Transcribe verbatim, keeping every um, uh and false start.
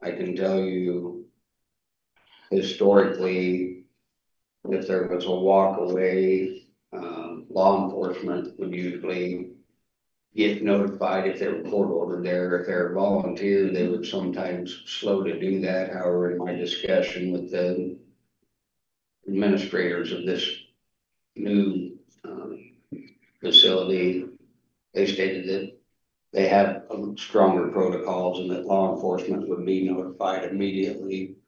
I can tell you historically, if there was a walk away, um, law enforcement would usually get notified if they were court ordered there. If they're volunteer, they would sometimes slow to do that. However, in my discussion with the administrators of this new um, facility, they stated that they have um, stronger protocols and that law enforcement would be notified immediately